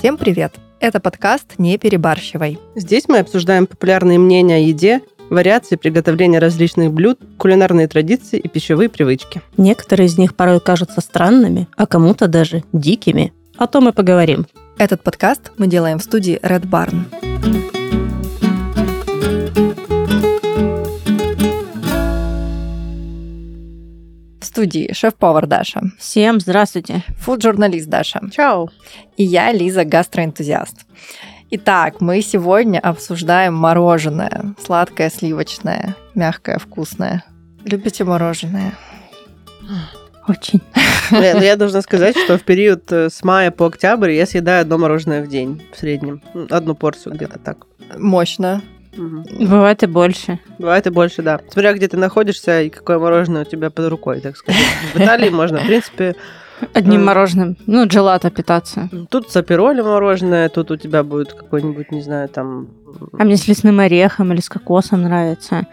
Всем привет! Это подкаст «Не перебарщивай». Здесь мы обсуждаем популярные мнения о еде, вариации приготовления различных блюд, кулинарные традиции и пищевые привычки. Некоторые из них порой кажутся странными, а кому-то даже дикими. О том и поговорим. Этот подкаст мы делаем в студии Red Barn. В студии шеф-повар Даша. Всем здравствуйте. Фуд-журналист Даша. Чао. И я, Лиза, гастроэнтузиаст. Итак, мы сегодня обсуждаем мороженое. Сладкое, сливочное, мягкое, вкусное. Любите мороженое? Очень. Я должна сказать, что в период с мая по октябрь я съедаю одно мороженое в день в среднем. Одну порцию где-то так. Мощно. Угу. Бывает и больше. Бывает и больше, да. Смотря где ты находишься и какое мороженое у тебя под рукой, так сказать. В Италии можно, в принципе... Одним мороженым. Джелато питаться. Тут с аперолем мороженое, тут у тебя будет какой-нибудь, не знаю, там... А мне с лесным орехом или с кокосом нравится.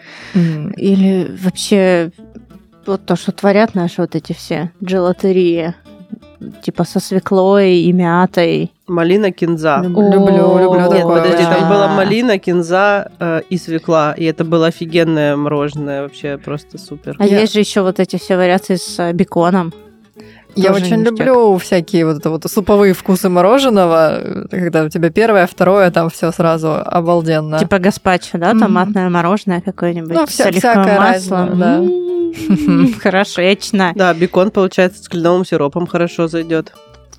Или вообще вот то, что творят наши вот эти все джелатерии. Типа со свеклой и мятой. Малина, кинза. Люблю Нет, такое. подожди, там Да. была малина, кинза и свекла. И это было офигенное мороженое, вообще просто супер. А есть же еще вот эти все вариации с беконом. Я Тоже очень ништяк. люблю всякие вот суповые вкусы мороженого, когда у тебя первое, второе, там все сразу обалденно. Типа гаспачо, да? Томатное мороженое какое-нибудь Ну, с оливковым всякое маслом. разное, да. Хорошечно. Да, бекон, получается, с кленовым сиропом хорошо зайдет.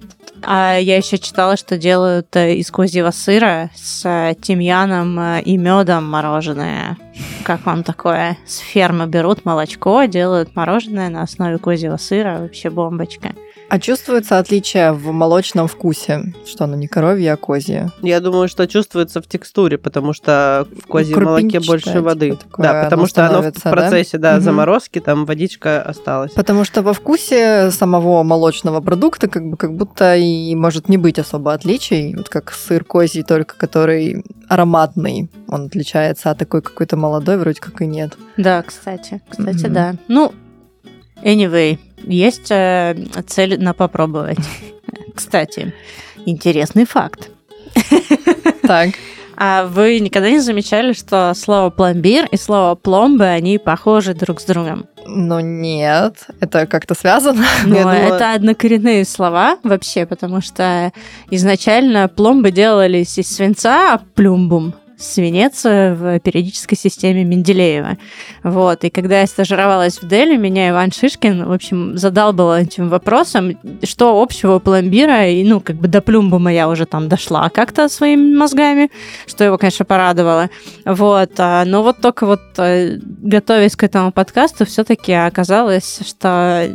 А я еще читала, что делают из козьего сыра с тимьяном и медом мороженое. Как вам такое? С фермы берут молочко, делают мороженое на основе козьего сыра. Вообще бомбочка. А чувствуется отличие в молочном вкусе? Что оно не коровье, а козье? Я думаю, что чувствуется в текстуре, потому что в козьем молоке Крупинчатое, больше воды. типа такое, Да, потому оно что оно в становится, процессе да? Мгм. заморозки, там водичка осталась. Потому что во вкусе самого молочного продукта как будто и может не быть особо отличий. Вот как сыр козий, только который ароматный. Он отличается, а такой какой-то молодой вроде как и нет. Да, кстати, Мгм. да. Anyway, есть цель на попробовать. Кстати, интересный факт. Так. А вы никогда не замечали, что слово пломбир и слово пломбы, они похожи друг с другом? Ну нет, это как-то связано? Ну, Я думала- это однокоренные слова вообще, потому что изначально пломбы делались из свинца, а плюмбум — свинец в периодической системе Менделеева. Вот. И когда я стажировалась в Дели, меня Иван Шишкин, в общем, задалбал этим вопросом, что общего у пломбира, и, до плюмбума я уже там дошла как-то своими мозгами, что его, конечно, порадовало. Вот. Но вот только готовясь к этому подкасту, все-таки оказалось, что...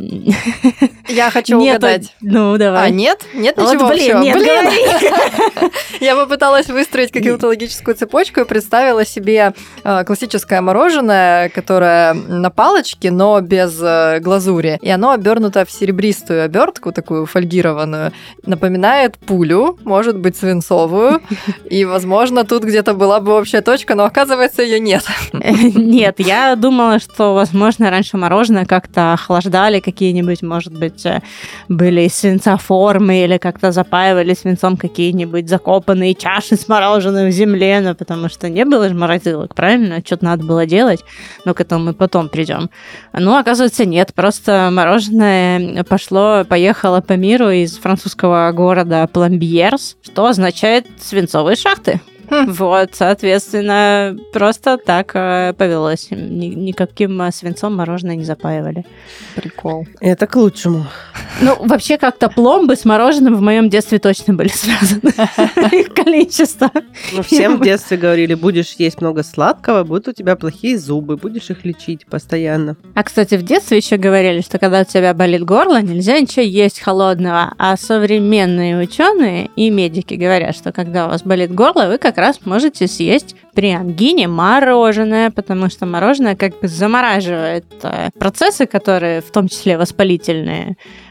Я хочу Нету- угадать. Ну, давай. А, нет? Нет Вот, ничего общего? нет, говори. Я попыталась выстроить какую-то логическую цепочку и представила себе классическое мороженое, которое на палочке, но без глазури. И оно обернуто в серебристую обертку, такую фольгированную. Напоминает пулю, может быть, свинцовую. И, возможно, тут где-то была бы общая точка, но оказывается, ее нет. Нет, я думала, что, возможно, раньше мороженое как-то охлаждали, какие-нибудь, может быть, были из свинца формы или как-то запаивали свинцом какие-нибудь закопанные чаши с мороженым в земле, но потому что не было же морозилок, правильно? Что-то надо было делать, но к этому мы потом придем. Ну, оказывается, нет, просто мороженое поехало по миру из французского города Пломбьерс, что означает свинцовые шахты. Вот, соответственно, просто так повелось. Никаким свинцом мороженое не запаивали. Прикол. Это к лучшему. Ну, вообще, как-то пломбы с мороженым в моем детстве точно были связаны. Их количество. Ну, всем в детстве говорили, будешь есть много сладкого, будут у тебя плохие зубы, будешь их лечить постоянно. А, кстати, в детстве еще говорили, что когда у тебя болит горло, нельзя ничего есть холодного. А современные ученые и медики говорят, что когда у вас болит горло, вы как раз можете съесть при ангине мороженое, потому что мороженое как бы замораживает процессы, которые в том числе воспалительные,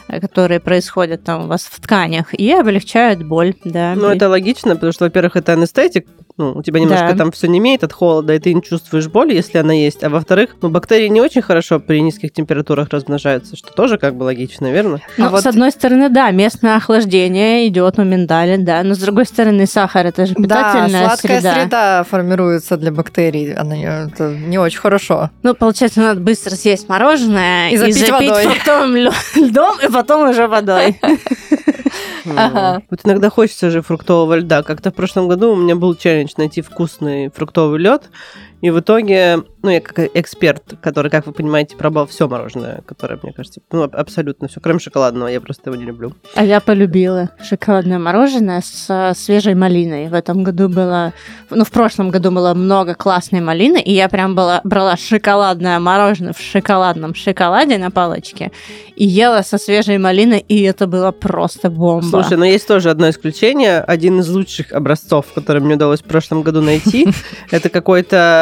которые происходят там у вас в тканях, и облегчают боль, да. Ну, это логично, потому что, во-первых, это анестетик, ну, у тебя немножко там все не имеет от холода, и ты не чувствуешь боли, если она есть. А во-вторых, ну, бактерии не очень хорошо при низких температурах размножаются, что тоже как бы логично, верно? Ну, с одной стороны, да, местное охлаждение идет у миндалин, да, но с другой стороны, сахар это же питательная среда. Да, сладкая среда формируется для бактерий, это не очень хорошо. Ну, получается, надо быстро съесть мороженое и запить фруктовым льдом, и потом уже водой. Вот иногда хочется же фруктового льда. Как-то в прошлом году у меня был челлендж найти вкусный фруктовый лед. И в итоге, ну, я как эксперт, который, как вы понимаете, пробовал все мороженое, которое, мне кажется, ну, абсолютно все, кроме шоколадного, я просто его не люблю. А я полюбила шоколадное мороженое с свежей малиной. В этом году было, ну, в прошлом году было много классной малины, и я прям брала шоколадное мороженое в шоколадном шоколаде на палочке и ела со свежей малиной, и это было просто бомба. Слушай, но есть тоже одно исключение. Один из лучших образцов, который мне удалось в прошлом году найти, это какой-то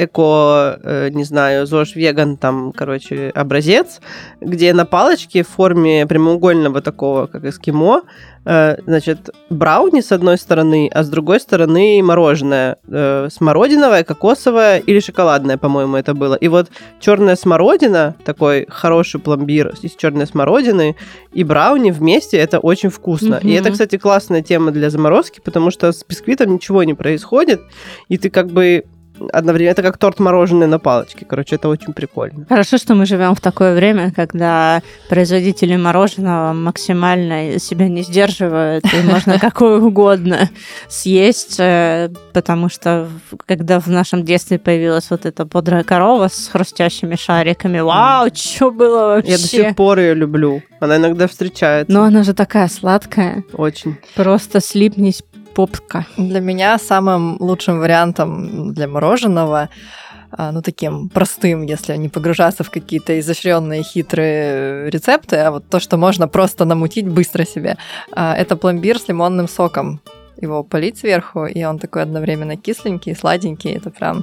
не знаю, ЗОЖ веган, там, короче, образец, где на палочке в форме прямоугольного такого, как эскимо, значит, брауни с одной стороны, а с другой стороны мороженое. Смородиновое, кокосовое или шоколадное, по-моему, это было. И вот черная смородина, такой хороший пломбир из черной смородины, и брауни вместе, это очень вкусно. И это, кстати, классная тема для заморозки, потому что с бисквитом ничего не происходит, и ты как бы одновременно, это как торт мороженое на палочке. Короче, это очень прикольно. Хорошо, что мы живем в такое время, когда производители мороженого максимально себя не сдерживают, и можно какое угодно съесть, потому что когда в нашем детстве появилась вот эта бодрая корова с хрустящими шариками, вау, что было вообще? Я до сих пор ее люблю. Она иногда встречается. Но она же такая сладкая. Очень. Просто слипнись, попка. Для меня самым лучшим вариантом для мороженого, ну, таким простым, если не погружаться в какие-то изощренные, хитрые рецепты, а вот то, что можно просто намутить быстро себе, это пломбир с лимонным соком. Его полить сверху, и он такой одновременно кисленький, сладенький. Это прям...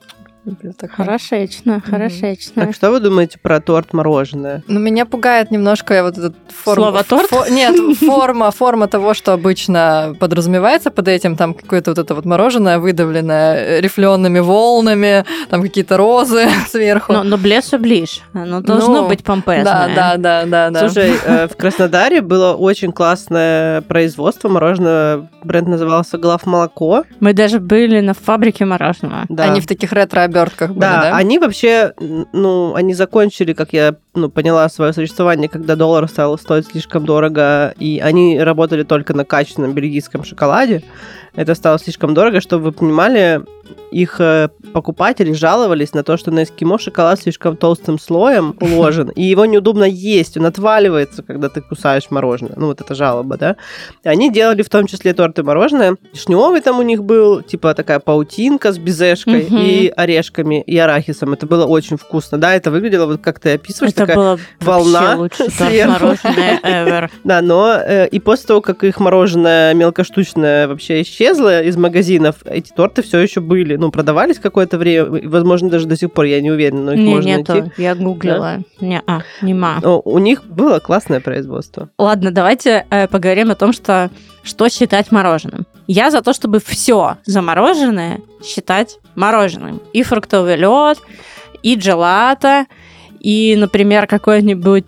Хорошечно. Так что вы думаете про торт-мороженое? Ну, меня пугает немножко вот этот слово торт? Нет, форма того, что обычно подразумевается под этим. Там какое-то вот это вот мороженое выдавленное рифлеными волнами, там какие-то розы сверху. Но блесу ближ. Оно должно быть помпезное. Да. Слушай, в Краснодаре было очень классное производство мороженого. Бренд назывался «Главмолоко». Мы даже были на фабрике мороженого. Да. Они в таких ретро-обертках были, да? Они вообще, ну, они закончили, как я поняла, свое существование, когда доллар стал стоить слишком дорого, и они работали только на качественном бельгийском шоколаде. Это стало слишком дорого, чтобы вы понимали, их покупатели жаловались на то, что на эскимо шоколад слишком толстым слоем уложен, и его неудобно есть, он отваливается, когда ты кусаешь мороженое. Ну, вот это жалоба, да? И они делали в том числе торты мороженое. Вишневый там у них был, типа такая паутинка с безешкой и орешками, и арахисом. Это было очень вкусно. Да, это выглядело, вот как ты описываешь, это такая волна лучший торт мороженое ever. Да, но и после того, как их мороженое мелкоштучное вообще исчезло из магазинов, эти торты все еще были. Ну, продавались какое-то время, возможно, даже до сих пор, я не уверена, но их можно найти. Я гуглила. Да? Нема. Но у них было классное производство. Ладно, давайте поговорим о том, что считать мороженым. Я за то, чтобы все замороженное считать мороженым. И фруктовый лед, и джелато, и, например, какой-нибудь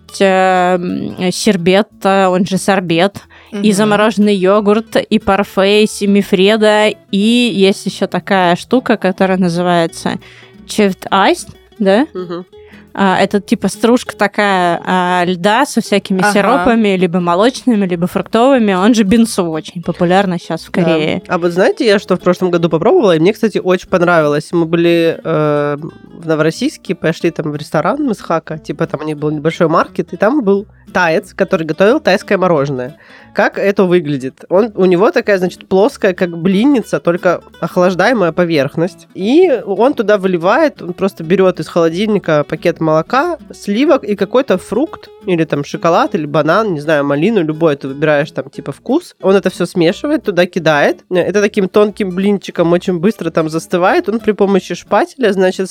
щербет, он же сорбет, и замороженный йогурт, и парфе, и семифреда, и есть еще такая штука, которая называется Chilled Ice, да? Это типа стружка такая льда со всякими сиропами, либо молочными, либо фруктовыми. Он же бинсу очень популярно сейчас в Корее. Да. А вот знаете, я что в прошлом году попробовала, и мне, кстати, очень понравилось. Мы были в Новороссийске, пошли там в ресторан Мисхака, типа там у них был небольшой маркет, и там был таец, который готовил тайское мороженое. Как это выглядит? У него такая, значит, плоская, как блинница, только охлаждаемая поверхность. И он туда выливает, он просто берет из холодильника пакет молока, сливок и какой-то фрукт, или там шоколад, или банан, не знаю, малину, любой ты выбираешь там типа вкус. Он это все смешивает, туда кидает. Это таким тонким блинчиком очень быстро там застывает. Он при помощи шпателя, значит, сворачивает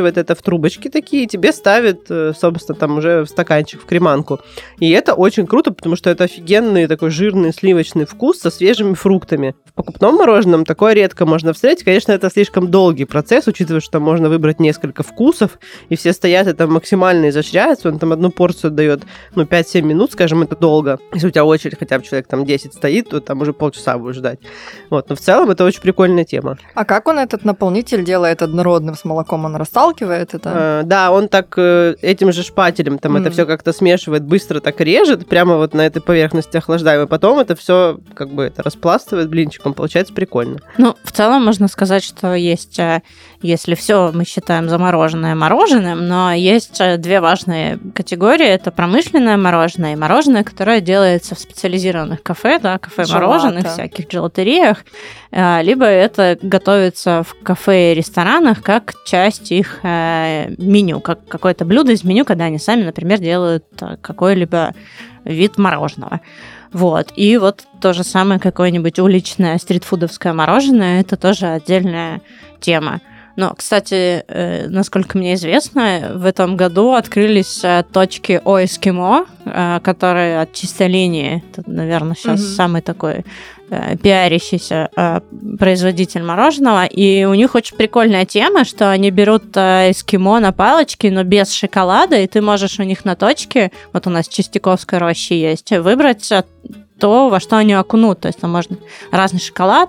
смешивает это в трубочки такие, и тебе ставит, собственно, там уже в стаканчик, в креманку. И это очень круто, потому что это офигенный такой жирный сливочный вкус со свежими фруктами. В покупном мороженом такое редко можно встретить. Конечно, это слишком долгий процесс, учитывая, что там можно выбрать несколько вкусов, и все стоят и там максимально изощряются. Он там одну порцию дает, 5-7 минут, скажем, это долго. Если у тебя очередь хотя бы человек там 10 стоит, то там уже полчаса будешь ждать. Вот. Но в целом это очень прикольная тема. А как он этот наполнитель делает однородным с молоком? Он расталкивает это? Да, он так этим же шпателем там это все как-то смешивает, быстро так режет, прямо вот на этой поверхности охлаждаемой. Потом это все как бы это распластывает блинчиком. Получается прикольно. Ну, в целом можно сказать, что есть, если все мы считаем замороженное мороженым, но есть две важные категории. Это промышленное мороженое и мороженое, которое делается в специализированных кафе, да, кафе-мороженых, всяких джелатериях, либо это готовится в кафе и ресторанах как часть их меню, как какое-то блюдо из меню, когда они сами, например, делают какой-либо вид мороженого. Вот. И вот то же самое какое-нибудь уличное стритфудовское мороженое, это тоже отдельная тема. Но, кстати, насколько мне известно, в этом году открылись точки О-Эскимо, которые от чистой линии, это, наверное, сейчас самый такой пиарящийся производитель мороженого, и у них очень прикольная тема, что они берут эскимо на палочке, но без шоколада, и ты можешь у них на точке, вот у нас в Чистяковской роще есть, выбрать то, во что они окунут. То есть там можно разный шоколад,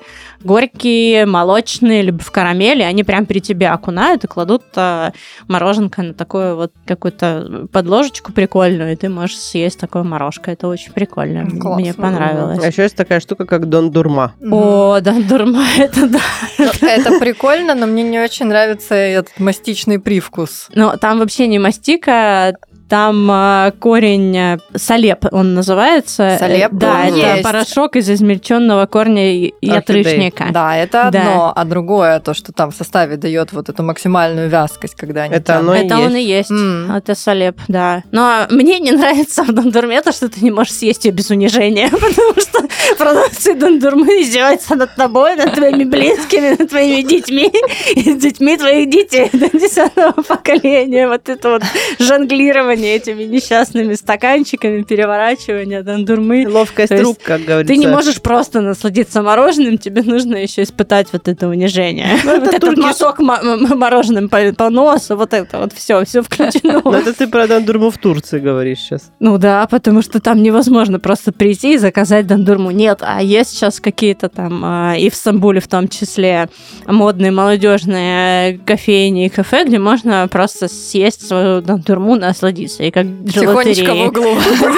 горький, молочный, либо в карамели, они прям при тебе окунают и кладут мороженка на такую вот какую-то подложечку прикольную, и ты можешь съесть такое морожко. Это очень прикольно. Классно. Мне понравилось. А еще есть такая штука, как дондурма. О, дондурма, это да. Это прикольно, но мне не очень нравится этот мастичный привкус. Но там вообще не мастика, там корень салеп, он называется. Салеп? Да, это есть. Порошок из измельченного корня ятрышника. Да, это одно, а другое, то, что там в составе дает вот эту максимальную вязкость, когда они Это тянут. оно и Это есть. он и есть. Это салеп, да. Но мне не нравится в дондурме то, что ты не можешь съесть ее без унижения, потому что продавцы дондурмы издеваются над тобой, над твоими близкими, над твоими детьми, и с детьми твоих детей до 10-го поколения. Вот это вот жонглирование этими несчастными стаканчиками, переворачивание дондурмы. Ловкость То рук, есть как говорится. Ты не можешь просто насладиться мороженым, тебе нужно еще испытать вот это унижение. Ну, Вот этот мазок мороженым по носу, вот это вот все включено. Ну, это ты про дондурму в Турции говоришь сейчас. Ну да, потому что там невозможно просто прийти и заказать дондурму. Нет, а есть сейчас какие-то там, и в Стамбуле в том числе, модные молодежные кофейни и кафе, где можно просто съесть свою дондурму, насладиться. И как Тихонечко в углу.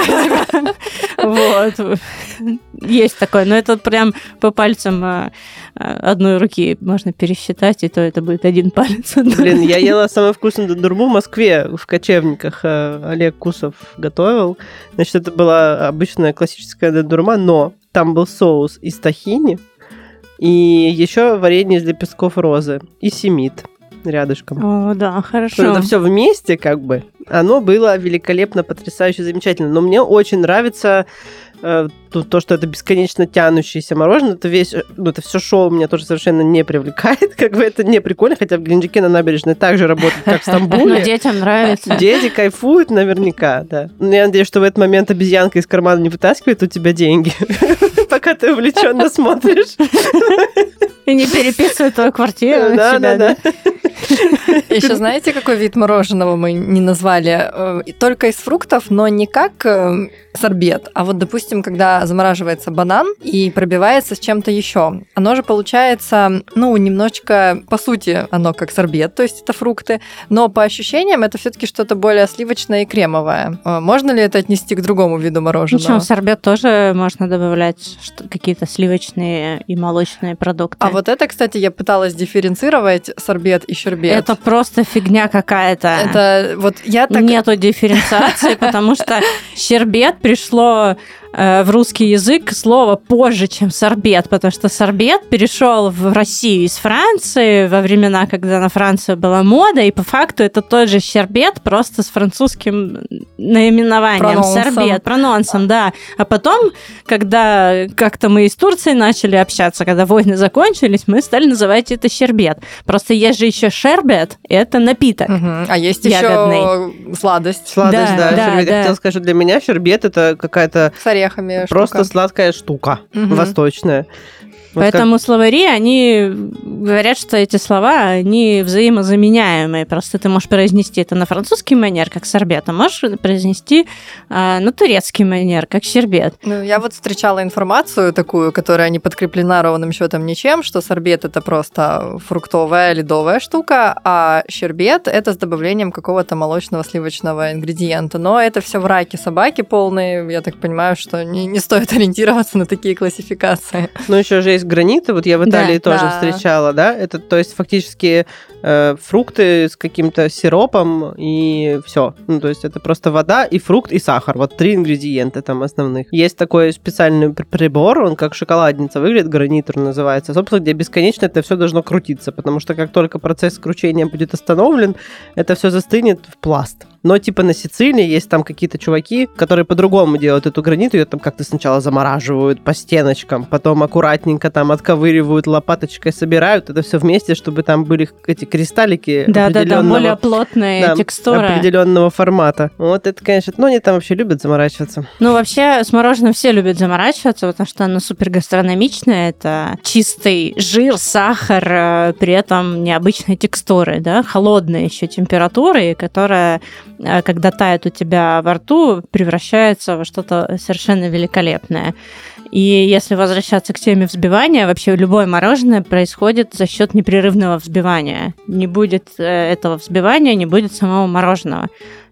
Вот. Есть такое, но это прям по пальцам одной руки можно пересчитать, и то это будет один палец. Блин, я ела самую вкусную дондурму в Москве, в Кочевниках. Олег Кусов готовил. Значит, это была обычная классическая дондурма, но там был соус из тахини и еще варенье из лепестков розы и семит рядышком. О, да, хорошо. Это все вместе, как бы. Оно было великолепно, потрясающе, замечательно. Но мне очень нравится то, что это бесконечно тянущееся мороженое. Это это все шоу меня тоже совершенно не привлекает. Как бы это не прикольно, хотя в Геленджике на набережной так же работает, как в Стамбуле. Но детям нравится. Дети кайфуют наверняка, да. Но я надеюсь, что в этот момент обезьянка из кармана не вытаскивает у тебя деньги, пока ты увлеченно смотришь. И не переписывает твою квартиру. Да. Еще знаете, какой вид мороженого мы не назвали? Только из фруктов, но не как сорбет, а вот, допустим, когда замораживается банан и пробивается с чем-то еще. Оно же получается, немножечко, по сути, оно как сорбет, то есть это фрукты, но по ощущениям это все-таки что-то более сливочное и кремовое. Можно ли это отнести к другому виду мороженого? Причем в сорбет тоже можно добавлять какие-то сливочные и молочные продукты. А вот это, кстати, я пыталась дифференцировать сорбет и щербет. Это просто фигня какая-то. Это вот я так... Нету дифференциации, потому что щербет пришло в русский язык слово позже, чем сорбет, потому что сорбет перешел в Россию из Франции во времена, когда на Францию была мода, и по факту это тот же щербет, просто с французским наименованием. Сорбет, прононсом, да. А потом, когда как-то мы из Турции начали общаться, когда войны закончились, мы стали называть это щербет. Просто есть же еще шербет, и это напиток. А есть ягодный. еще сладость. Сладость, да. Щербет. Я хотела сказать, что для меня щербет это какая-то с орехами просто штука. Сладкая штука, восточная. Вот поэтому словари, они говорят, что эти слова, они взаимозаменяемые. Просто ты можешь произнести это на французский манер, как сорбет, а можешь произнести на турецкий манер, как щербет. Ну, я вот встречала информацию такую, которая не подкреплена ровным счетом ничем, что сорбет это просто фруктовая, ледовая штука, а щербет это с добавлением какого-то молочного сливочного ингредиента. Но это все враки собаки полные. Я так понимаю, что не стоит ориентироваться на такие классификации. Ну, еще же есть граниты, вот я в Италии тоже встречала, да, это, то есть, фактически фрукты с каким-то сиропом и все. Ну, то есть, это просто вода и фрукт, и сахар. Вот 3 ингредиента там основных. Есть такой специальный прибор, он как шоколадница выглядит, гранитор называется, собственно, где бесконечно это все должно крутиться, потому что как только процесс кручения будет остановлен, это все застынет в пласт. Но типа на Сицилии есть там какие-то чуваки, которые по-другому делают эту граниту, ее там как-то сначала замораживают по стеночкам, потом аккуратненько там отковыривают, лопаточкой собирают это все вместе, чтобы там были эти кристаллики более плотные текстуры. Определенного формата. Вот это, конечно, ну они там вообще любят заморачиваться. Ну вообще с мороженым все любят заморачиваться, потому что оно супер гастрономичное, это чистый жир, сахар, при этом необычной текстуры, да, холодной еще температуры, которая когда тает у тебя во рту, превращается во что-то совершенно великолепное. И если возвращаться к теме взбивания, вообще любое мороженое происходит за счет непрерывного взбивания. Не будет этого взбивания, не будет самого мороженого.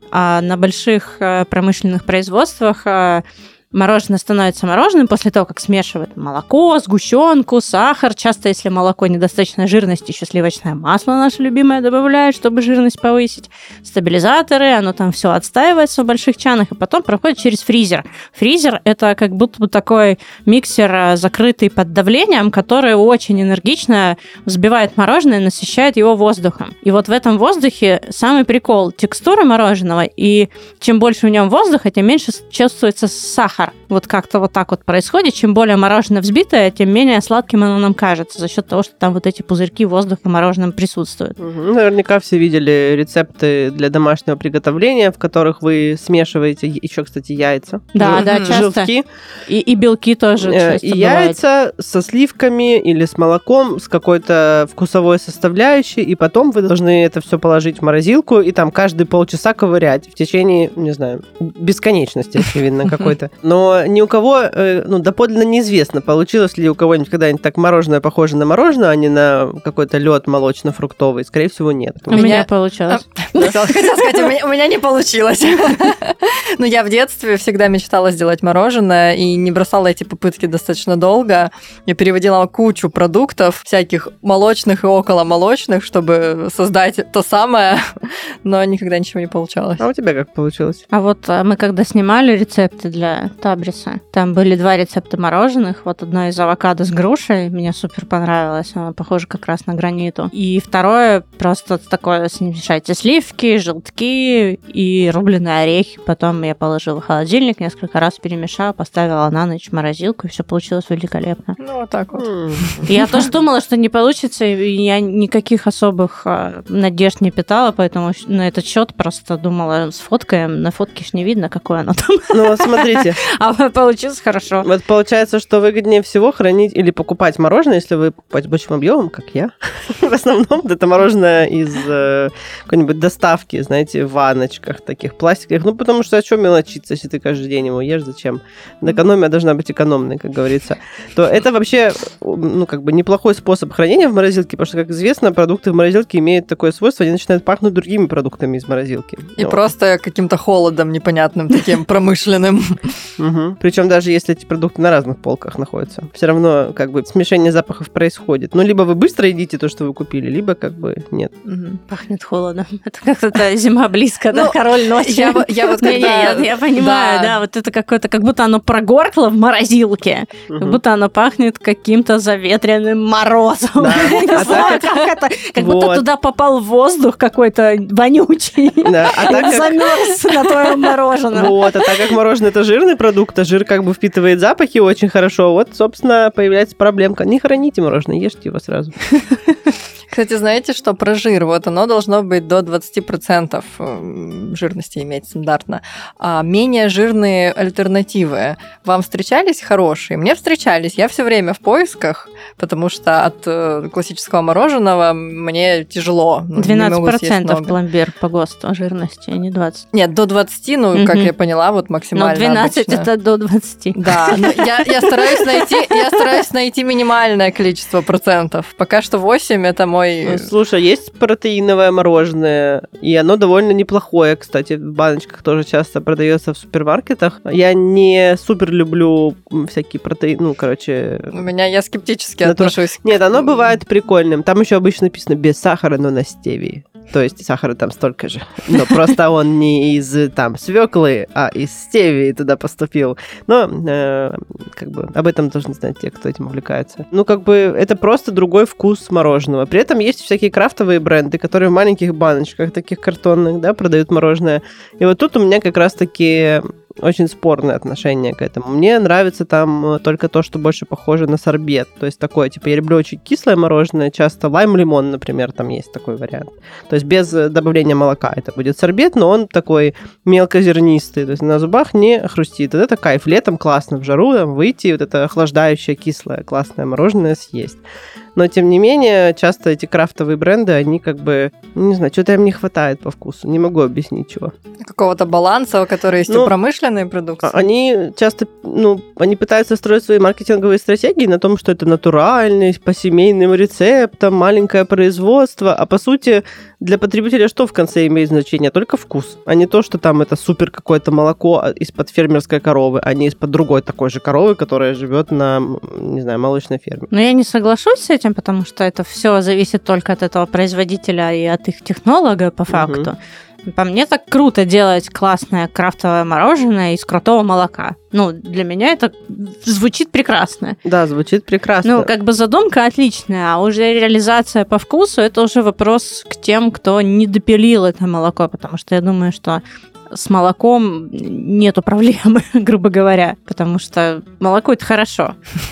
А на больших промышленных производствах мороженое становится мороженым после того, как смешивают молоко, сгущенку, сахар. Часто, если молоко недостаточно жирности, еще сливочное масло наше любимое добавляют, чтобы жирность повысить. Стабилизаторы, оно там все отстаивается в больших чанах и потом проходит через фризер. Фризер – это как будто бы такой миксер, закрытый под давлением, который очень энергично взбивает мороженое и насыщает его воздухом. И вот в этом воздухе самый прикол – текстура мороженого, и чем больше в нем воздуха, тем меньше чувствуется сахар. Вот как-то вот так вот происходит. Чем более мороженое взбитое, тем менее сладким оно нам кажется, за счет того, что там вот эти пузырьки воздуха в мороженом присутствуют. Наверняка все видели рецепты для домашнего приготовления, в которых вы смешиваете еще, кстати, яйца. Да, часто. Желтки. И белки тоже часто и яйца со сливками или с молоком, с какой-то вкусовой составляющей, и потом вы должны это все положить в морозилку и там каждые полчаса ковырять в течение, не знаю, бесконечности, очевидно, какой-то. Но ни у кого, доподлинно неизвестно, получилось ли у кого-нибудь когда-нибудь так мороженое похоже на мороженое, а не на какой-то лед молочно-фруктовый. Скорее всего, нет. У меня получилось. Хотела сказать, у меня не получилось. Но я в детстве всегда мечтала сделать мороженое и не бросала эти попытки достаточно долго. Я переводила кучу продуктов, всяких молочных и околомолочных, чтобы создать то самое, но никогда ничего не получалось. А у тебя как получилось? А вот мы когда снимали рецепты для Табриса, там были 2 рецепта мороженых. Вот одно из авокадо с грушей, мне супер понравилось, оно похоже как раз на граниту. И второе просто такое, смешайте сливки, желтки и рубленые орехи. Потом я положила в холодильник, несколько раз перемешала, поставила на ночь в морозилку, и все получилось великолепно. Ну, вот так вот. Я тоже думала, что не получится, и я никаких особых надежд не питала, поэтому на этот счет просто думала, сфоткаем, на фотке ж не видно, какое оно там. Ну, смотрите. А получилось хорошо. Вот получается, что выгоднее всего хранить или покупать мороженое, если вы покупаете большим объемом, как я. В основном это мороженое из какой-нибудь доставки, знаете, в ванночках таких пластиковых. Ну, потому что о чем мелочиться, если ты каждый день его ешь, зачем? Экономия должна быть экономной, как говорится. То это вообще, неплохой способ хранения в морозилке, потому что, как известно, продукты в морозилке имеют такое свойство, они начинают пахнуть другими продуктами из морозилки. И просто каким-то холодом непонятным, таким промышленным. Причем даже если эти продукты на разных полках находятся, все равно смешение запахов происходит. Ну, либо вы быстро едите то, что вы купили, либо нет. Пахнет холодом. Это Как-то зима близко, да, король ночи. Я вот когда... Я понимаю, да, вот это какое-то, как будто оно прогоркло в морозилке, как будто оно пахнет каким-то заветренным морозом. Не знаю, как это. Как будто туда попал воздух какой-то вонючий. Он замерз на твоем мороженом. Вот, а так как мороженое это жирный продукт, а жир как бы впитывает запахи очень хорошо, вот, собственно, появляется проблемка. Не храните мороженое, ешьте его сразу. Кстати, знаете, что про жир? Вот оно должно быть до 20% жирности иметь стандартно. А менее жирные альтернативы вам встречались хорошие? Мне встречались. Я все время в поисках, потому что от классического мороженого мне тяжело. 12% пломбир по ГОСТу жирности, а не 20. Нет, до 20, как я поняла, вот максимально. Но 12 обычно. Это до 20. Да, но я стараюсь найти минимальное количество процентов. Пока что 8 это мой... Слушай, есть протеиновое мороженое, и оно довольно неплохое, кстати, в баночках тоже часто продается в супермаркетах. Я не супер люблю всякие протеины, Я скептически отношусь. Нет, оно бывает прикольным. Там еще обычно написано без сахара, но на стевии. То есть сахара там столько же. Но просто он не из свеклы, а из стевии туда поступил. Но об этом должны знать те, кто этим увлекается. Это просто другой вкус мороженого. При этом есть всякие крафтовые бренды, которые в маленьких баночках, таких картонных, да, продают мороженое. И вот тут у меня как раз-таки очень спорное отношение к этому. Мне нравится там только то, что больше похоже на сорбет. То есть такое, я люблю очень кислое мороженое, часто лайм-лимон, например, там есть такой вариант. То есть без добавления молока это будет сорбет, но он такой мелкозернистый, то есть на зубах не хрустит. Вот это кайф. Летом классно в жару выйти, вот это охлаждающее, кислое, классное мороженое съесть. Но, тем не менее, часто эти крафтовые бренды, они не знаю, что-то им не хватает по вкусу. Не могу объяснить, чего. Какого-то баланса, который есть у промышленной продукции? Они часто, они пытаются строить свои маркетинговые стратегии на том, что это натуральный, по семейным рецептам, маленькое производство, а по сути для потребителя что в конце имеет значение? Только вкус, а не то, что там это супер какое-то молоко из-под фермерской коровы, а не из-под другой такой же коровы, которая живет на, не знаю, молочной ферме. Но я не соглашусь с этим, потому что это все зависит только от этого производителя и от их технолога по факту. По мне так круто делать классное крафтовое мороженое из крутого молока. Для меня это звучит прекрасно. Да, звучит прекрасно. Задумка отличная, а уже реализация по вкусу, это уже вопрос к тем, кто не допилил это молоко, потому что я думаю, что с молоком нету проблемы, грубо говоря, потому что молоко – это хорошо.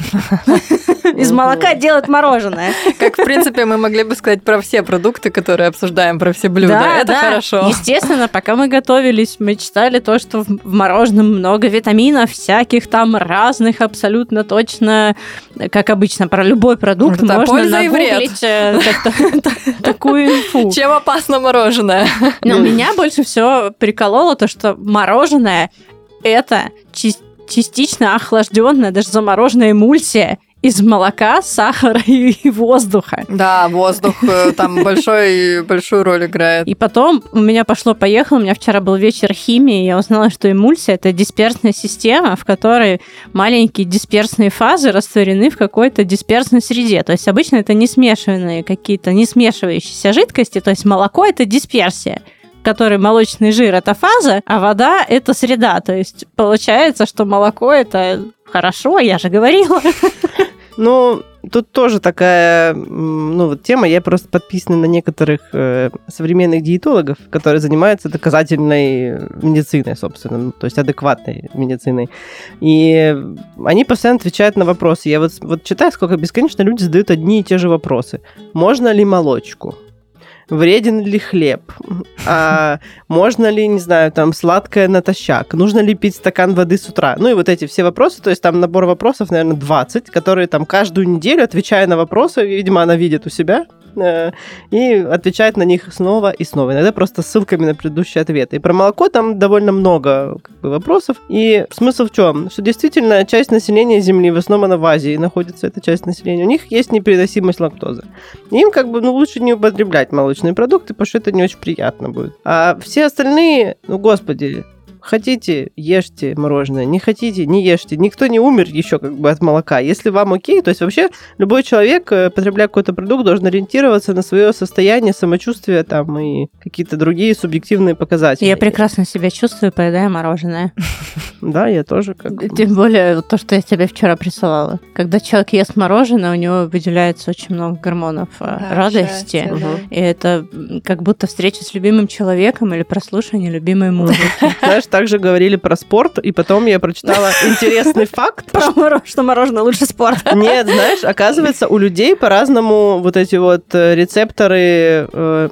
Из молока делать мороженое. Как, в принципе, мы могли бы сказать про все продукты, которые обсуждаем, про все блюда. Это хорошо. Естественно, пока мы готовились, мы читали то, что в мороженом много витаминов, всяких там разных, абсолютно точно, как обычно, про любой продукт можно нагуглить такую инфу. Чем опасно мороженое? Но меня больше всего прикололо то, что мороженое – это частично охлажденная, даже замороженная эмульсия из молока, сахара и воздуха. Да, воздух там большую роль играет. И потом у меня пошло-поехало, у меня вчера был вечер химии, я узнала, что эмульсия – это дисперсная система, в которой маленькие дисперсные фазы растворены в какой-то дисперсной среде. То есть обычно это не смешанные какие-то, не смешивающиеся жидкости, то есть молоко – это дисперсия, в которой молочный жир – это фаза, а вода – это среда. То есть получается, что молоко – это хорошо, я же говорила. Тут тоже такая, тема. Я просто подписана на некоторых современных диетологов, которые занимаются доказательной медициной, собственно, то есть адекватной медициной. И они постоянно отвечают на вопросы. Я вот читаю, сколько бесконечно люди задают одни и те же вопросы. Можно ли молочку? Вреден ли хлеб? Можно ли, не знаю, сладкое натощак? Нужно ли пить стакан воды с утра? И вот эти все вопросы, то есть там набор вопросов, наверное, 20, которые каждую неделю, отвечая на вопросы, видимо, она видит у себя, и отвечает на них снова и снова. Иногда просто ссылками на предыдущие ответы. И про молоко там довольно много вопросов. И смысл в чем? Что действительно часть населения Земли, в основном она в Азии находится, эта часть населения, у них есть непереносимость лактозы. И им лучше не употреблять молочные продукты, потому что это не очень приятно будет. А все остальные, господи, хотите, ешьте мороженое, не хотите, не ешьте. Никто не умер еще как бы от молока. Если вам окей, то есть вообще любой человек, потребляя какой-то продукт, должен ориентироваться на свое состояние, самочувствие там и какие-то другие субъективные показатели. Я прекрасно себя чувствую, поедая мороженое. Да, я тоже как бы. Тем более то, что я тебе вчера присылала. Когда человек ест мороженое, у него выделяется очень много гормонов радости. счастье, да. И это как будто встреча с любимым человеком или прослушивание любимой музыки. Знаешь, также говорили про спорт, и потом я прочитала интересный факт. Что мороженое лучше спорта. Нет, знаешь, оказывается, у людей по-разному вот эти вот рецепторы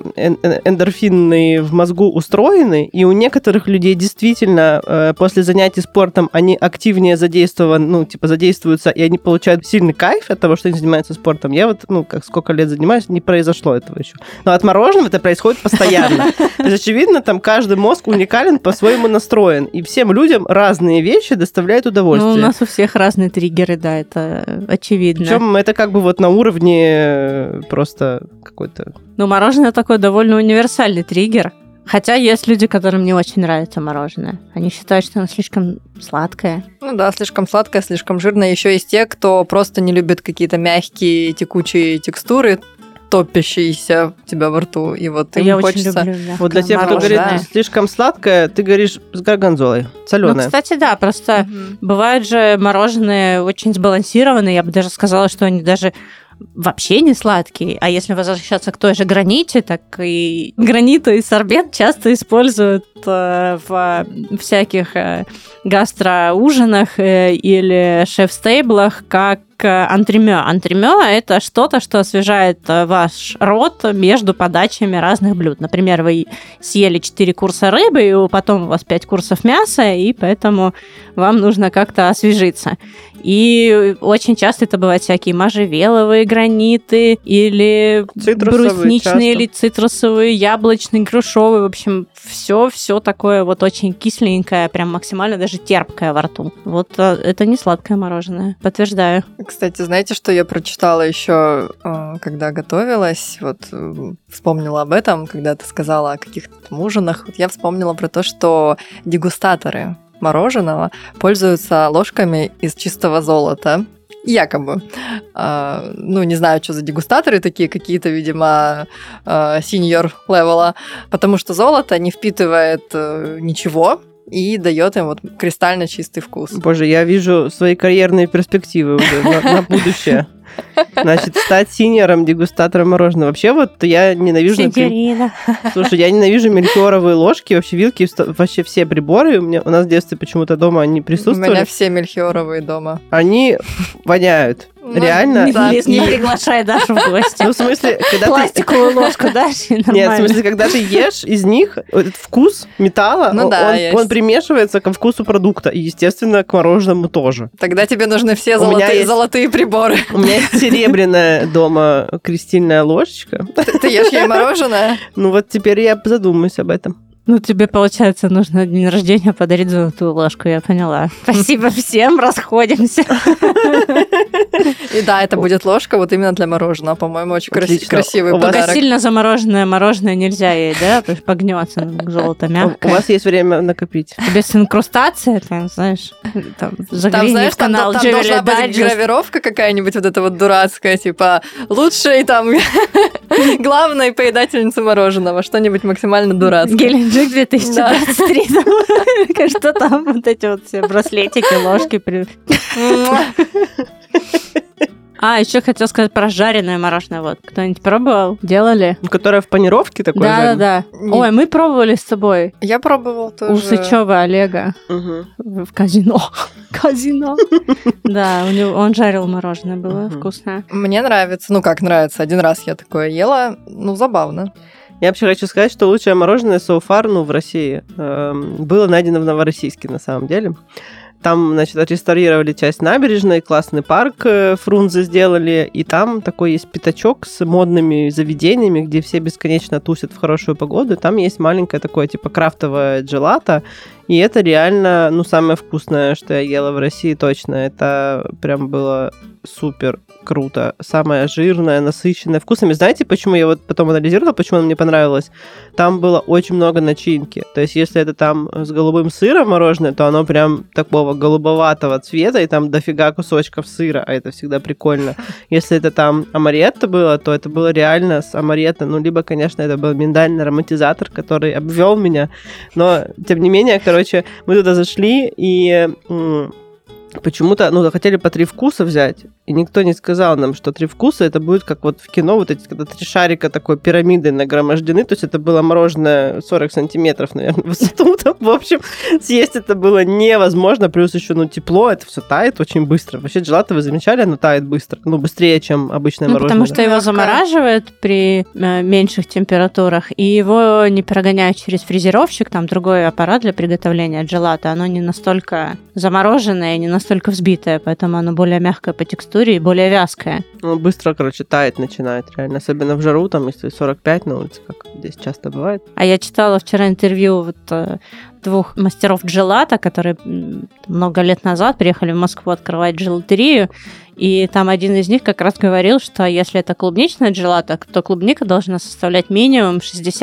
эндорфинные в мозгу устроены, и у некоторых людей действительно после занятий спортом они активнее задействуются, и они получают сильный кайф от того, что они занимаются спортом. Я вот, как сколько лет занимаюсь, не произошло этого еще. Но от мороженого это происходит постоянно. То есть, очевидно, там каждый мозг уникален, по-своему настроен, и всем людям разные вещи доставляют удовольствие. Ну, у нас у всех разные триггеры, да, это очевидно. Причем это как бы вот на уровне просто какой-то... Ну, мороженое такой довольно универсальный триггер. Хотя есть люди, которым не очень нравится мороженое. Они считают, что оно слишком сладкое. Ну да, слишком сладкое, слишком жирное. Еще есть те, кто просто не любит какие-то мягкие, текучие текстуры, топящиеся у тебя во рту. И вот им Я хочется... очень люблю мягкое Вот для тех, кто мороженое. говорит слишком сладкое, ты говоришь с горгонзолой, Ну, соленое. кстати, да, просто бывают же мороженые очень сбалансированные. Я бы даже сказала, что они даже вообще не сладкие. А если возвращаться к той же граните, так и граниту и сорбет часто используют в всяких гастроужинах или шеф-стейблах как антремё. Антремё – это что-то, что освежает ваш рот между подачами разных блюд. Например, вы съели 4 курса рыбы, и потом у вас 5 курсов мяса, и поэтому вам нужно как-то освежиться. И очень часто это бывают всякие можжевеловые граниты или Цитрусовые брусничные, часто. или цитрусовые, яблочные, грушевые. В общем, все такое вот очень кисленькое, прям максимально даже терпкое во рту. Вот это не сладкое мороженое, подтверждаю. Кстати, знаете, что я прочитала еще, когда готовилась? Вот вспомнила об этом, когда ты сказала о каких-то там ужинах. Вот я вспомнила про то, что дегустаторы мороженого пользуются ложками из чистого золота. Якобы. Не знаю, что за дегустаторы такие, какие-то, видимо, синьор-левела, потому что золото не впитывает ничего и дает им вот кристально чистый вкус. Боже, я вижу свои карьерные перспективы уже на будущее. Значит, стать синьором, дегустатором мороженого. Вообще вот я ненавижу... Синьорина. Слушай, я ненавижу мельхиоровые ложки, вообще вилки, вообще все приборы. У нас в детстве почему-то дома они У присутствовали. меня все мельхиоровые дома. Они воняют. Реально. Да. Не приглашай Дашу в гости. Ну, в смысле, когда ты... Пластиковую ложку дашь, и Нет, в нормально. смысле, когда ты ешь из них, этот вкус металла, Ну да, есть. он примешивается ко вкусу продукта. И, естественно, к мороженому тоже. Тогда тебе нужны все У меня есть- золотые приборы. У меня есть серебряная дома крестильная ложечка. Ты ешь ей мороженое? Ну вот теперь я задумаюсь об этом. Ну, тебе, получается, нужно на день рождения подарить золотую ложку, я поняла. Спасибо всем, расходимся. И да, это будет ложка вот именно для мороженого. По-моему, очень Отлично. красивый У вас- Только подарок. сильно замороженное мороженое нельзя ей, да? То есть погнется золото У мягкое. вас есть время накопить. Тебе с инкрустацией, там, знаешь, там, Там, загляни знаешь, в канал там Julia должна быть Digest. гравировка какая-нибудь вот эта вот дурацкая, типа лучшая там главная поедательница мороженого, что-нибудь максимально дурацкое. Геленджик 2023. Что там вот эти вот все браслетики, ложки. А, еще хотел сказать про жареное мороженое. Вот, кто-нибудь пробовал? Делали? Которая в панировке такой жареной? Да. Не- Ой, мы пробовали с тобой Я пробовал тоже. у Сычева Олега Мгм. в казино. Казино. Да, он жарил мороженое, было Мгм. вкусно. Мне нравится. Ну, как нравится. Один раз я такое ела. Ну, забавно. Я вообще хочу сказать, что лучшее мороженое so far, в России было найдено в Новороссийске, на самом деле. Там, значит, отреставрировали часть набережной, классный парк Фрунзе сделали, и там такой есть пятачок с модными заведениями, где все бесконечно тусят в хорошую погоду, и там есть маленькое такое, типа, крафтовое джелато, и это реально, самое вкусное, что я ела в России точно. Это прям было супер круто. Самое жирное, насыщенное вкусами. Знаете, почему я вот потом анализировала, почему оно мне понравилось? Там было очень много начинки. То есть, если это там с голубым сыром мороженое, то оно прям такого голубоватого цвета, и там дофига кусочков сыра, а это всегда прикольно. Если это там амаретто было, то это было реально с амаретто. Ну, либо, конечно, это был миндальный ароматизатор, который обвел меня. Но, тем не менее, короче, мы туда зашли, и почему-то, захотели по 3 вкуса взять, и никто не сказал нам, что 3 вкуса, это будет как вот в кино, вот эти, когда 3 шарика такой пирамидой нагромождены, то есть это было мороженое 40 сантиметров, наверное, в высоту. В общем, съесть это было невозможно, плюс еще, тепло, это все тает очень быстро. Вообще, джелато, вы замечали, оно тает быстро, быстрее, чем обычное мороженое. Потому что его замораживают при меньших температурах, и его не прогоняют через фрезеровщик, там другой аппарат для приготовления джелато, оно не настолько замороженное, не настолько взбитое, поэтому оно более мягкое по текстуре и более вязкое. Быстро, таять начинает, реально. Особенно в жару, там, если 45 на улице, как здесь часто бывает. А я читала вчера интервью 2 мастеров джелато, которые много лет назад приехали в Москву открывать джелатерию, и там один из них как раз говорил, что если это клубничное джелато, то клубника должна составлять минимум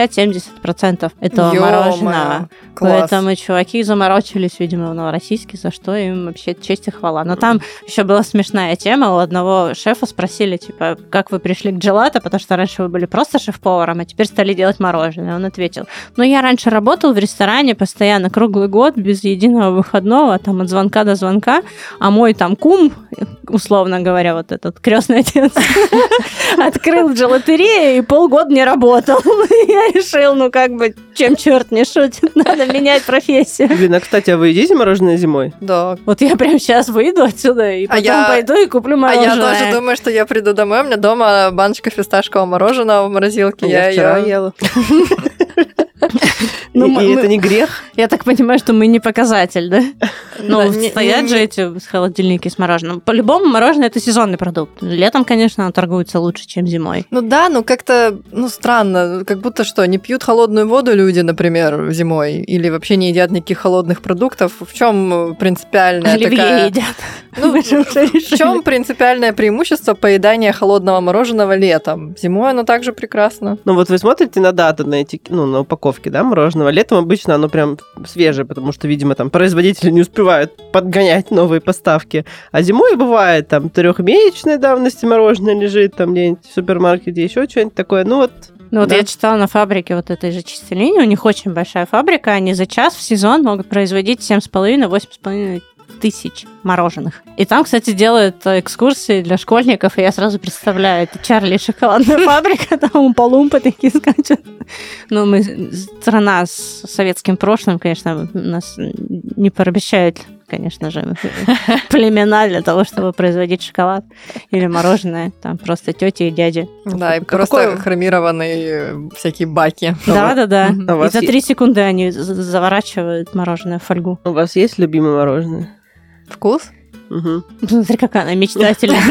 60-70% этого мороженого. Класс. Поэтому чуваки заморочились, видимо, в Новороссийске, за что им вообще честь и хвала. Но там еще была смешная тема. У одного шефа спросили, типа, как вы пришли к джелато, потому что раньше вы были просто шеф-поваром, а теперь стали делать мороженое. Он ответил, я раньше работал в ресторане постоянно, круглый год, без единого выходного, там от звонка до звонка, а мой там кум, условно говоря, вот этот крестный отец, открыл джелатерию и полгода не работал. Я решил, чем черт не шутит, надо менять профессию. Блин, кстати, а вы едите мороженое зимой? Да. Вот я прям сейчас выйду отсюда и потом пойду и куплю мороженое. А я тоже думаю, что я приду домой, у меня дома баночка фисташкового мороженого в морозилке. Я вчера ела. И это не грех? Я так понимаю, что мы не показатель, да? Стоят же эти холодильники с мороженым. По-любому мороженое – это сезонный продукт. Летом, конечно, оно торгуется лучше, чем зимой. Как-то, странно. Как будто что, не пьют холодную воду люди, например, зимой? Или вообще не едят никаких холодных продуктов? В чем принципиальная Оливье едят. В чем принципиальное преимущество поедания холодного мороженого летом? Зимой оно также прекрасно. Вот вы смотрите на дату, на упаковке, да, мороженого. Летом обычно оно прям свежее, потому что, видимо, там производители не успевают подгонять новые поставки. А зимой бывает, там, 3-месячной давности мороженое лежит, там, где-нибудь в супермаркете, еще что-нибудь такое. Да. Я читала на фабрике вот этой же чистой линии, у них очень большая фабрика, они за час в сезон могут производить 7,5-8,5 тысяч мороженых. И там, кстати, делают экскурсии для школьников, и я сразу представляю, это Чарли шоколадная фабрика, там умпа-лумпы такие скачут. Мы страна с советским прошлым, конечно, нас не пообещают, конечно же, племена для того, чтобы производить шоколад или мороженое. Там просто тети и дяди. Да, и просто хромированные всякие баки. Да. И за 3 секунды они заворачивают мороженое в фольгу. У вас есть любимое мороженое? Вкус? Угу. Смотри, какая она мечтательная.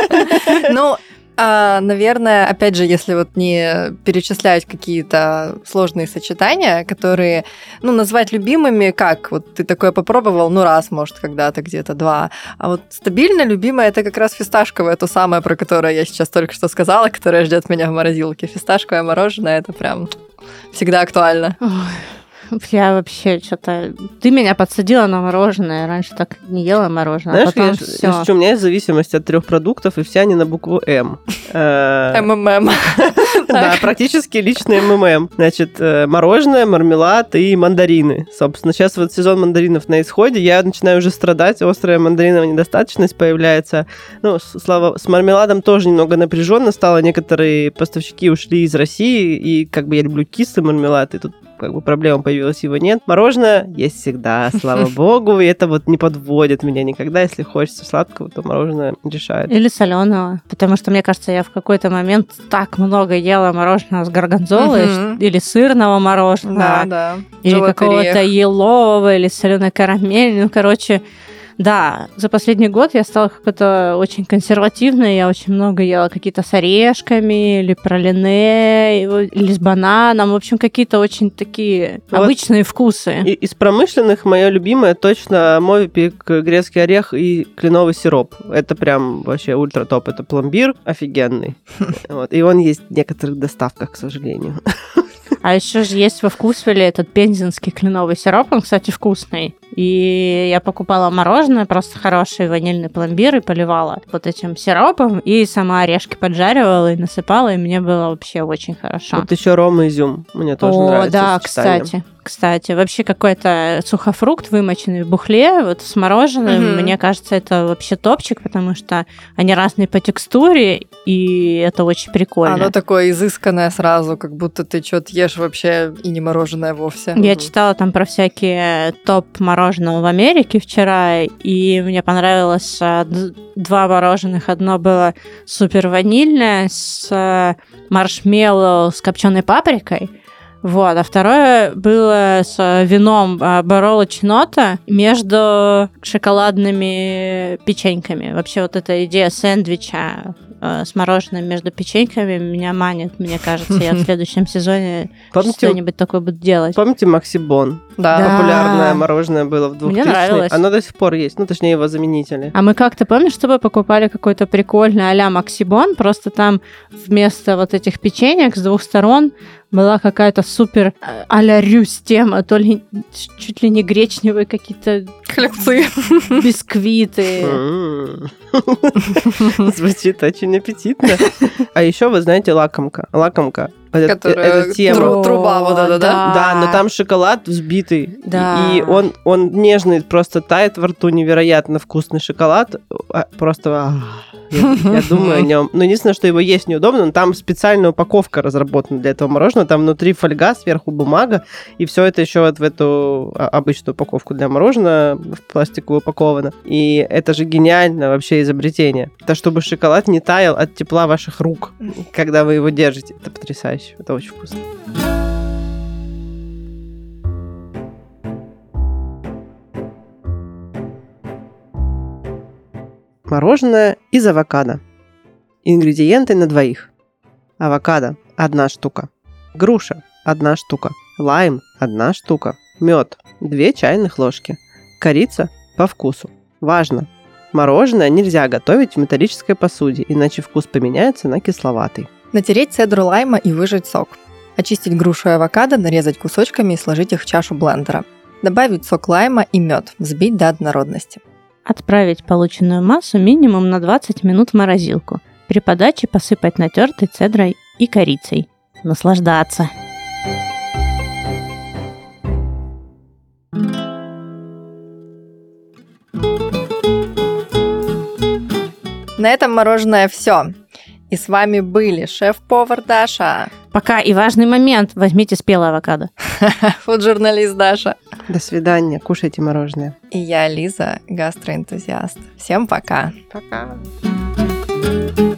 Наверное, опять же, если не перечислять какие-то сложные сочетания, которые, назвать любимыми, как? Ты такое попробовал, раз, может, когда-то, где-то 2. А стабильно любимое — это как раз фисташковое, то самое, про которое я сейчас только что сказала, которое ждет меня в морозилке. Фисташковое мороженое — это прям всегда актуально. Я вообще что-то... Ты меня подсадила на мороженое. Раньше так не ела мороженое. Знаешь, у меня есть зависимость от 3 продуктов, и все они на букву М. МММ. Да, практически личный МММ. Значит, мороженое, мармелад и мандарины. Собственно, сейчас сезон мандаринов на исходе. Я начинаю уже страдать. Острая мандариновая недостаточность появляется. С мармеладом тоже немного напряженно стало. Некоторые поставщики ушли из России, и я люблю кислый мармелад, и тут проблема появилась, его нет. Мороженое есть всегда, слава богу, и это не подводит меня никогда. Если хочется сладкого, то мороженое решает. Или соленого, потому что, мне кажется, я в какой-то момент так много ела мороженого с горгонзолой или сырного мороженого, да. или какого-то елового, или соленой карамели. Да, за последний год я стала какой-то очень консервативной, я очень много ела какие-то с орешками, или пралине, или с бананом, в общем, какие-то очень такие обычные вкусы. Из промышленных мое любимое точно Мовипик, грецкий орех и кленовый сироп. Это прям вообще ультра топ, это пломбир офигенный. И он есть в некоторых доставках, к сожалению. А еще же есть во Вкусвилле этот пензенский кленовый сироп, он, кстати, вкусный. И я покупала мороженое, просто хороший ванильный пломбир, и поливала вот этим сиропом, и сама орешки поджаривала и насыпала, и мне было вообще очень хорошо. Вот еще рома изюм, мне тоже нравится. Да, кстати, вообще какой-то сухофрукт, вымоченный в бухле, вот с мороженым, мне кажется, это вообще топчик, потому что они разные по текстуре, и это очень прикольно. Оно такое изысканное сразу, как будто ты что-то ешь вообще и не мороженое вовсе. Я читала там про всякие топ-мороженого в Америке вчера, и мне понравилось 2 мороженых. Одно было супер ванильное с маршмеллоу с копченой паприкой. Вот, а второе было с вином Бароло Чинота между шоколадными печеньками. Вообще вот эта идея сэндвича с мороженым между печеньками меня манит, мне кажется. Я в следующем сезоне что-нибудь такое буду делать. Помните Максибон? Да. Популярное мороженое было в 2000-х. Мне нравилось. Оно до сих пор есть, точнее, его заменители. А мы как-то, помнишь, с тобой покупали какой-то прикольный а-ля Максибон, просто там вместо вот этих печенек с 2 сторон была какая-то супер а-ля Рюс тема, то ли чуть ли не гречневые какие-то хлебцы, бисквиты. Звучит очень аппетитно. А еще вы знаете лакомка. Которая труба вот эта, да? Да, но там шоколад взбитый. Да. И он нежный, просто тает во рту, невероятно вкусный шоколад. Просто я думаю о нем. Но единственное, что его есть неудобно, но там специальная упаковка разработана для этого мороженого. Там внутри фольга, сверху бумага, и все это еще вот в эту обычную упаковку для мороженого в пластиковую упаковано. И это же гениальное вообще изобретение. Это чтобы шоколад не таял от тепла ваших рук, когда вы его держите. Это потрясающе. Это очень вкусно. Мороженое из авокадо. Ингредиенты на двоих. Авокадо – 1 штука. Груша – 1 штука. Лайм – 1 штука. Мед – 2 чайных ложки. Корица – по вкусу. Важно! Мороженое нельзя готовить в металлической посуде, иначе вкус поменяется на кисловатый. Натереть цедру лайма и выжать сок. Очистить грушу и авокадо, нарезать кусочками и сложить их в чашу блендера. Добавить сок лайма и мед, взбить до однородности. Отправить полученную массу минимум на 20 минут в морозилку. При подаче посыпать натертой цедрой и корицей. Наслаждаться. На этом мороженое все. И с вами были шеф-повар Даша. Пока, и важный момент. Возьмите спелый авокадо. Фуд-журналист Даша. До свидания. Кушайте мороженое. И я, Лиза, гастроэнтузиаст. Всем пока. Пока.